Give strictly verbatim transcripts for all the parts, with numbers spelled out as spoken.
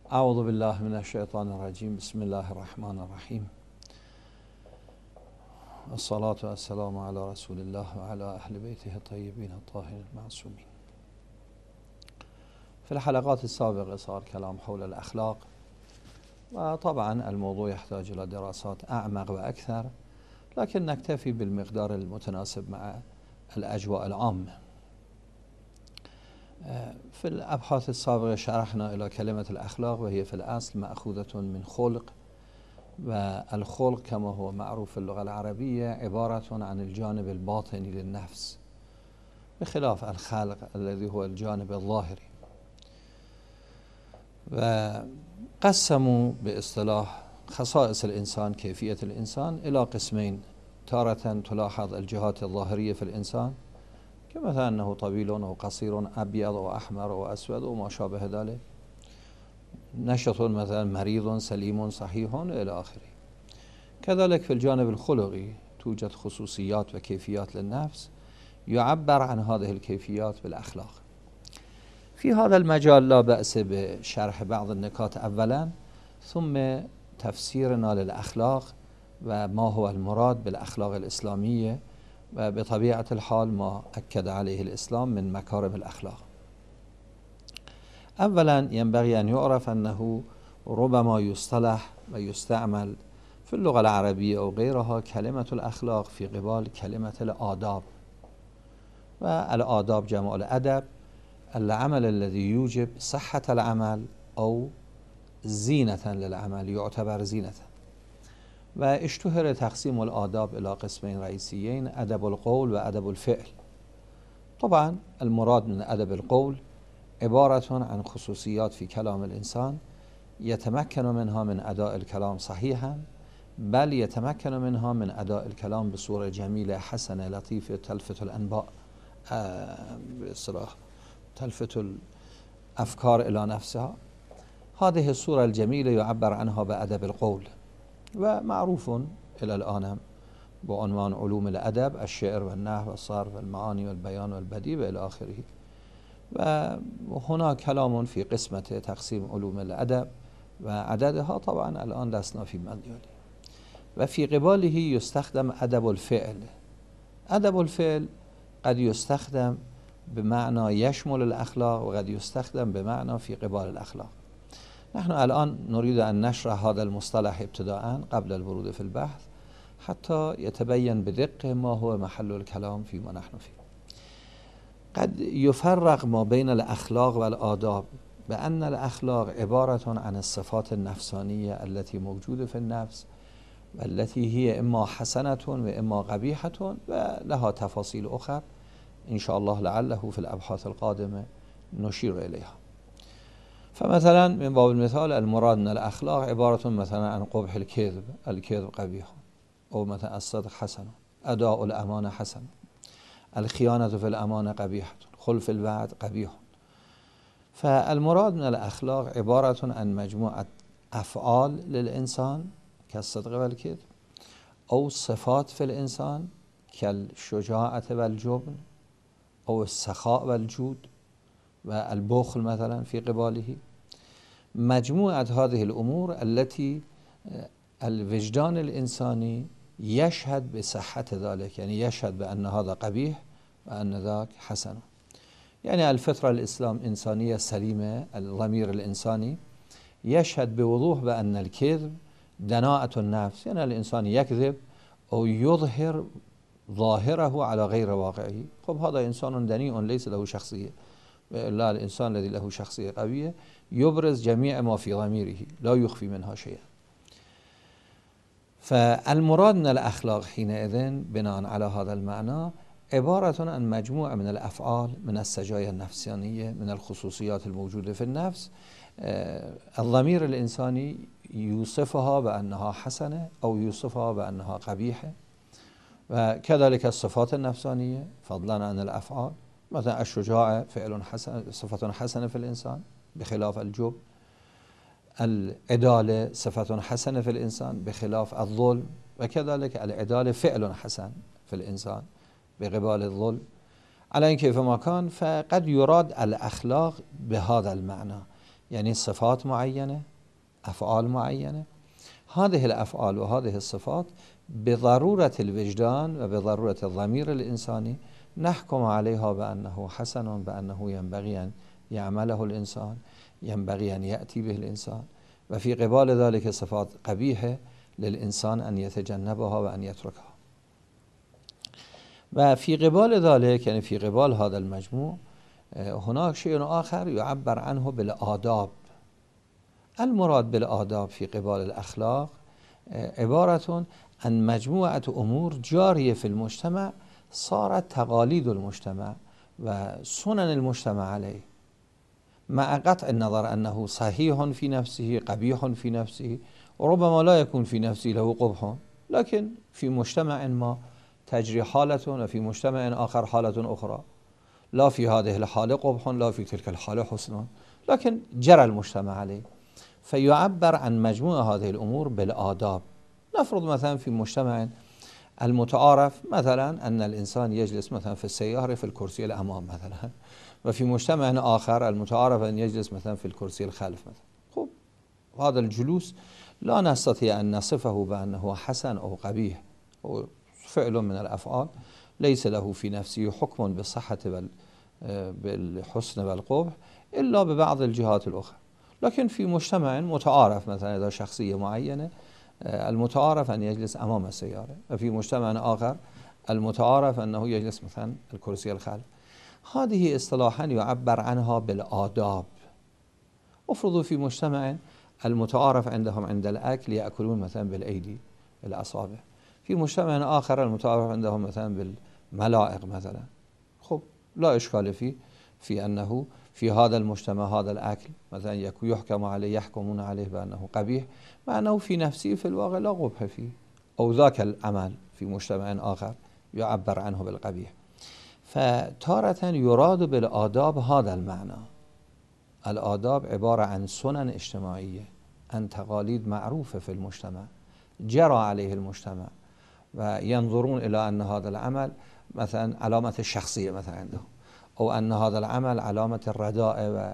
اعوذ بالله من الشیطان الرجیم. بسم الله الرحمن الرحیم. الصلاة والسلام علی رسول الله و علی اهل بیته الطیبین الطاهرین المعصومین. في الحلقات السابقة صار كلام حول الأخلاق، وطبعا الموضوع يحتاج إلى دراسات أعمق وأكثر، لكن نكتفي بالمقدار المتناسب مع الأجواء العامة. في الأبحاث السابقة شرحنا إلى كلمة الأخلاق، وهي في الأصل مأخوذة من خلق، والخلق كما هو معروف في اللغة العربية عبارة عن الجانب الباطني للنفس، بخلاف الخلق الذي هو الجانب الظاهري. وقسموا باصطلاح خصائص الإنسان، كيفية الإنسان، إلى قسمين: تارة تلاحظ الجهات الظاهرية في الإنسان، كمثلا أنه طويل أو قصير، أبيض أو أحمر أو أسود وما شابه ذلك، نشط مثلا، مريض، سليم، صحيح، إلى آخره. كذلك في الجانب الخلقي توجد خصوصيات وكيفيات للنفس يعبر عن هذه الكيفيات بالأخلاق. في هذا المجال لا بأس بشرح بعض النكات أولا، ثم تفسيرنا للأخلاق وما هو المراد بالأخلاق الإسلامية، وبطبيعة الحال ما أكد عليه الإسلام من مكارم الأخلاق. أولا ينبغي أن يعرف أنه ربما يصطلح ويستعمل في اللغة العربية أو غيرها كلمة الأخلاق في قبال كلمة الآداب. والآداب جمع الأدب، العمل الذي يوجب صحة العمل أو زينة للعمل، يعتبر زينة. واشتهر تقسيم الآداب إلى قسمين رئيسيين: أدب القول وأدب الفعل. طبعا المراد من أدب القول عبارة عن خصوصيات في كلام الإنسان يتمكن منها من أداء الكلام صحيحا، بل يتمكن منها من أداء الكلام بصورة جميلة حسنة لطيفة تلفت الأنباء، بصراحة تلفت الأفكار إلى نفسها. هذه الصورة الجميلة يعبر عنها بأدب القول، ومعروف إلى الآن بعنوان علوم الأدب: الشعر والنحو والصرف والمعاني والبيان والبديع وإلى آخره. وهنا كلام في قسمة تقسيم علوم الأدب وعددها، طبعا الآن لسنا في مجاله. وفي قباله يستخدم أدب الفعل. أدب الفعل قد يستخدم بمعنى يشمل الأخلاق، وقد يستخدم بمعنى في قبال الأخلاق. نحن الآن نريد أن نشرح هذا المصطلح ابتداء قبل الورود في البحث، حتى يتبين بدقة ما هو محل الكلام فيما نحن فيه. قد يفرق ما بين الأخلاق والآداب بأن الأخلاق عبارة عن الصفات النفسانية التي موجودة في النفس، والتي هي إما حسنة وإما قبيحة، ولها تفاصيل أخرى إن شاء الله لعله في الأبحاث القادمة نشير إليها. فمثلا من باب المثال المراد من الأخلاق عبارة مثلا عن قبح الكذب، الكذب قبيح، أو مثلا الصدق حسن، أداء الأمانة حسن، الخيانة في الأمانة قبيحة، خلف الوعد قبيح. فالمراد من الأخلاق عبارة عن مجموعة أفعال للإنسان كالصدق والكذب، أو صفات في الإنسان كالشجاعة والجبن، أو السخاء والجود والبخل مثلا في قباله. مجموعة هذه الأمور التي الوجدان الإنساني يشهد بصحة ذلك، يعني يشهد بأن هذا قبيح وأن ذاك حسن. يعني الفطرة الإسلام إنسانية سليمة، الضمير الإنساني يشهد بوضوح بأن الكذب دناءة النفس، يعني الإنسان يكذب أو يظهر ظاهره على غير واقعه. خب هذا إنسان دنيء ليس له شخصية. لا، الإنسان الذي له شخصية قوية يبرز جميع ما في ضميره، لا يخفي منها شيئا. فالمراد من الأخلاق حينئذ بناء على هذا المعنى عبارة عن مجموعة من الأفعال، من السجايا النفسانية، من الخصوصيات الموجودة في النفس، الضمير الإنساني يوصفها بأنها حسنة أو يوصفها بأنها قبيحة. وكذلك الصفات النفسانية فضلا عن الأفعال، مثلا الشجاعة فعل حسن، صفة حسنة في الإنسان بخلاف الجبن. العدالة صفة حسنة في الإنسان بخلاف الظلم، وكذلك العدالة فعل حسن في الإنسان بقبال الظلم. على إن كيفما كان، فقد يراد الأخلاق بهذا المعنى، يعني صفات معينة، أفعال معينة. هذه الأفعال وهذه الصفات بضرورة الوجدان وبضرورة الضمير الإنساني نحكم عليها بأنه حسن، بأنه ينبغي أن يعمله الإنسان، ينبغي أن يأتي به الإنسان. وفي قبال ذلك صفات قبيحة للإنسان أن يتجنبها وأن يتركها. وفي قبال ذلك، يعني في قبال هذا المجموع، هناك شيء آخر يعبر عنه بالآداب. المراد بالآداب في قبال الأخلاق عبارة عن مجموعة أمور جارية في المجتمع صارت تقاليد المجتمع وسنن المجتمع عليه، مع قطع النظر أنه صحيح في نفسه، قبيح في نفسه، وربما لا يكون في نفسه له قبح، لكن في مجتمع ما تجري حالة وفي مجتمع آخر حالة أخرى، لا في هذه الحالة قبح لا في تلك الحالة حسن، لكن جرى المجتمع عليه، فيعبر عن مجموعة هذه الأمور بالآداب. نفرض مثلا في مجتمع المتعارف مثلا أن الإنسان يجلس مثلا في السيارة في الكرسي الأمام مثلا، وفي مجتمع آخر المتعارف أن يجلس مثلا في الكرسي الخلف مثلا. خب هذا الجلوس لا نستطيع أن نصفه بأنه حسن أو قبيح، هو فعل من الأفعال ليس له في نفسه حكم بالصحة بالحسن والقبح إلا ببعض الجهات الأخرى. لكن في مجتمع متعارف مثلا إذا شخصية معينة المتعارف أن يجلس أمام السيارة، وفي مجتمع آخر المتعارف أنه يجلس مثلا الكرسي الخلف، هذه اصطلاحا يعبر عنها بالآداب. افرضوا في مجتمع المتعارف عندهم عند الأكل يأكلون مثلا بالأيدي الأصابع، في مجتمع آخر المتعارف عندهم مثلا بالملائق مثلا. خب لا إشكال فيه في أنه في هذا المجتمع هذا الأكل مثلا يحكم عليه يحكمون عليه بأنه قبيح، مع أنه في نفسه في الواقع لا قبح فيه، أو ذاك العمل في مجتمع آخر يعبر عنه بالقبيح. فتارة يراد بالآداب هذا المعنى. الآداب عبارة عن سنن اجتماعية، عن تقاليد معروفة في المجتمع جرى عليه المجتمع، وينظرون إلى أن هذا العمل مثلا علامة الشخصية مثلا عندهم، أو أن هذا العمل علامة الرداء. و...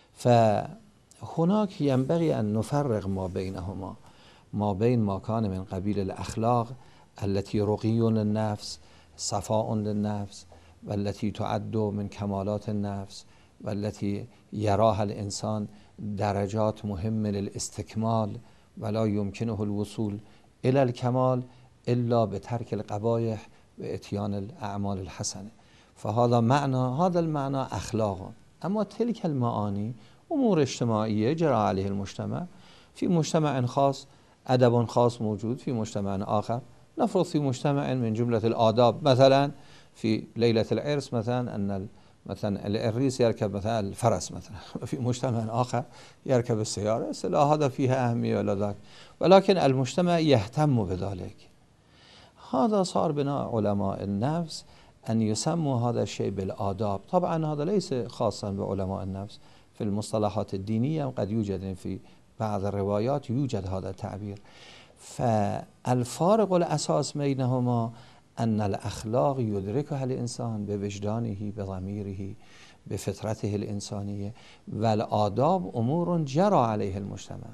فهناك ينبغي أن نفرق ما بينهما، ما بين ما كان من قبيل الأخلاق التي رقي للنفس، صفاء للنفس، والتي تعد من كمالات النفس، والتي يراها الإنسان درجات مهمة للاستكمال، ولا يمكنه الوصول إلى الكمال إلا بترك القبائح وإتيان الأعمال الحسنة. فهذا معنى، هذا المعنى أخلاق. أما تلك المعاني أمور اجتماعية جرى عليه المجتمع، في مجتمع خاص أدب خاص موجود، في مجتمع آخر نفرض في مجتمع من جملة الآداب مثلا في ليلة العرس مثلا أن مثلا العريس يركب مثلا الفرس مثلا، في مجتمع آخر يركب السيارة، لا هذا فيها أهمية ولا ذاك، ولكن المجتمع يهتم بذلك. هذا صار بناء علماء النفس أن يسموا هذا الشيء بالآداب. طبعا هذا ليس خاصا بعلماء النفس، في المصطلحات الدينية قد يوجد في بعض الروايات يوجد هذا التعبير. فالفارق الأساس بينهما أن الأخلاق يدركها الإنسان بوجدانه بضميره بفطرته الإنسانية، والآداب أمور جرى عليه المجتمع.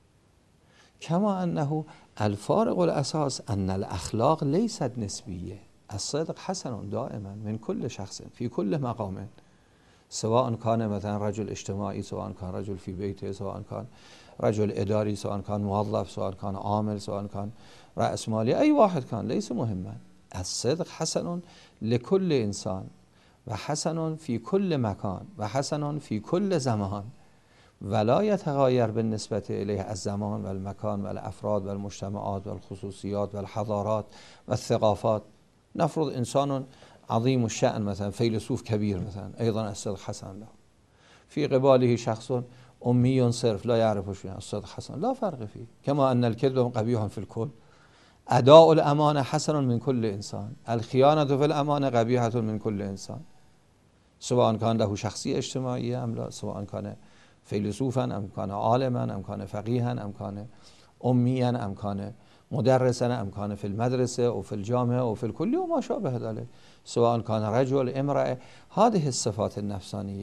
كما أنه الفارق الأساس أن الأخلاق ليست نسبية، الصدق حسن دائما من كل شخص في كل مقام، سواء كان مثلا رجل اجتماعي، سواء كان رجل في بيته، سواء كان رجل إداري، سواء كان موظف، سواء كان عامل، سواء كان رأس مالي، أي واحد كان ليس مهما. الصدق حسن لكل إنسان، وحسن في كل مكان، وحسن في كل زمان، ولا يتغير بالنسبة إليه الزمان والمكان والأفراد والمجتمعات والخصوصيات والحضارات والثقافات. نفرض إنسان عظيم الشأن مثلا فيلسوف كبير مثلا، أيضا الصدق حسن له. في قباله شخص أمي صرف لا يعرف شيئا، الصدق حسن لا فرق فيه. كما أن الكذب قبيح في الكل، أداء الأمانة حسن من كل إنسان، الخيانة في الأمانة قبيحة من كل إنسان، سواء كان له شخصية اجتماعية أم لا، سواء كان فيلسوفا أم كان عالما أم كان فقيها أم كان أميا أم كان مدرسا أم كان في المدرسة أو في الجامعة أو في الكلية وما شابه ذلك، سواء كان رجل امرأة. هذه الصفات النفسانية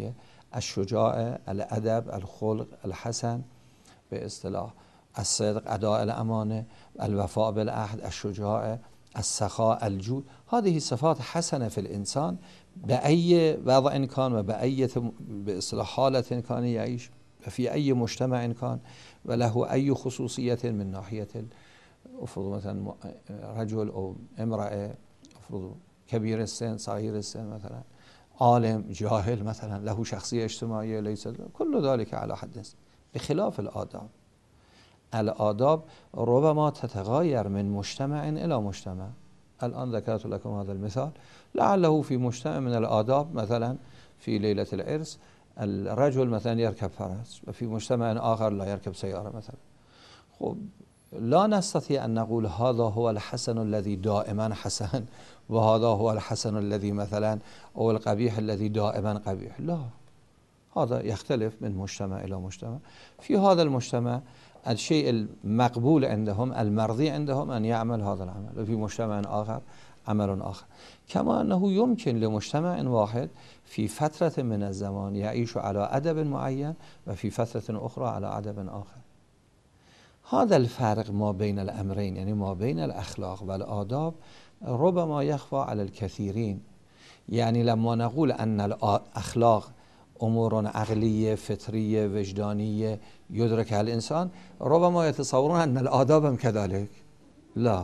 الشجاع، الادب، الخلق الحسن، به اصطلاح الصدق، اداء الامانه، الوفاء بالعهد، الشجاع، السخاء، الجود. هذه صفات حسنه في الانسان باي وضع كان وباي باصطلاح حاله كان يعيش في اي مجتمع كان، وله اي خصوصيه من ناحيه افرض مثلا رجل او امراه، افرض كبير السن، صغير السن، مثلا عالم، جاهل، مثلا له شخصيه اجتماعيه ليس كل ذلك على حد، بخلاف الآداب. الآداب ربما تتغير من مجتمع إلى مجتمع. الآن ذكرت لكم هذا المثال، لعله في مجتمع من الآداب مثلا في ليلة العرس الرجل مثلا يركب فرس، وفي مجتمع آخر لا يركب سيارة مثلا. خب لا نستطيع أن نقول هذا هو الحسن الذي دائما حسن وهذا هو الحسن الذي مثلا أو القبيح الذي دائما قبيح، لا، هذا يختلف من مجتمع إلى مجتمع. في هذا المجتمع الشيء المقبول عندهم، المرضي عندهم، أن يعمل هذا العمل، وفي مجتمع آخر عمل آخر. كما أنه يمكن لمجتمع واحد في فترة من الزمان يعيش على أدب معين وفي فترة أخرى على أدب آخر. هذا الفرق ما بين الأمرين، يعني ما بين الأخلاق والآداب، ربما يخفى على الكثيرين. يعني لما نقول أن الأخلاق أمور عقلية فطرية وجدانية يدركها الإنسان، ربما يتصورون أن الآداب هم كذلك. لا.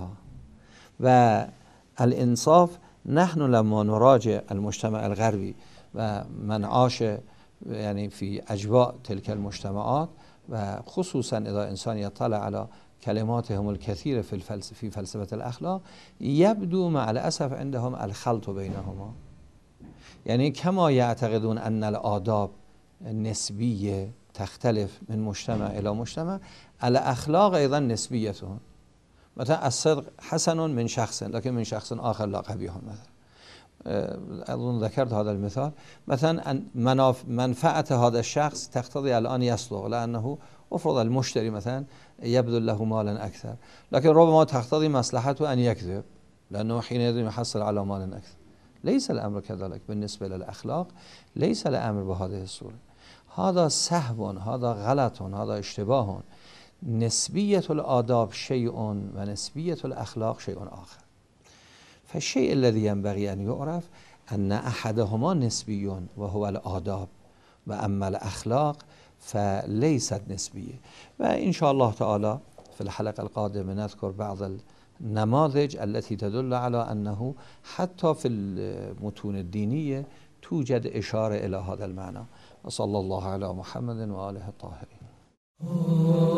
والإنصاف، نحن لما نراجع المجتمع الغربي ومن عاش يعني في أجواء تلك المجتمعات، وخصوصا إذا إنسان يطلع على كلماتهم الكثيرة في الفلسفة في فلسفة الأخلاق، يبدو مع الأسف عندهم الخلط بينهما. يعني كما يعتقدون أن الآداب نسبية تختلف من مجتمع إلى مجتمع، الأخلاق أيضا نسبية. مثلا الصدق حسن من شخص، لكن من شخص آخر لا قبيح. مثلا أظن ذكرت هذا المثال، مثلا منفعة هذا الشخص تقتضي الآن يصدق، لأنه أفرض المشتري مثلا يبذل له مالا أكثر، لكن ربما تقتضي مصلحته أن يكذب، لأنه حينئذ يحصل على مال أكثر. ليس الأمر كذلك بالنسبة للأخلاق، ليس الأمر بهذه الصورة. هذا سهو، هذا غلط، هذا اشتباه. نسبية الآداب شيء ونسبية الأخلاق شيء آخر. فالشيء الذي ينبغي أن يعرف أن أحدهما نسبي وهو الآداب، وأما الأخلاق فليست نسبية. وإن شاء الله تعالى في الحلقة القادمة نذكر بعض النماذج التي تدل على أنه حتى في المتون الدينية توجد إشارة إلى هذا المعنى. وصلى الله على محمد وآله الطاهرين.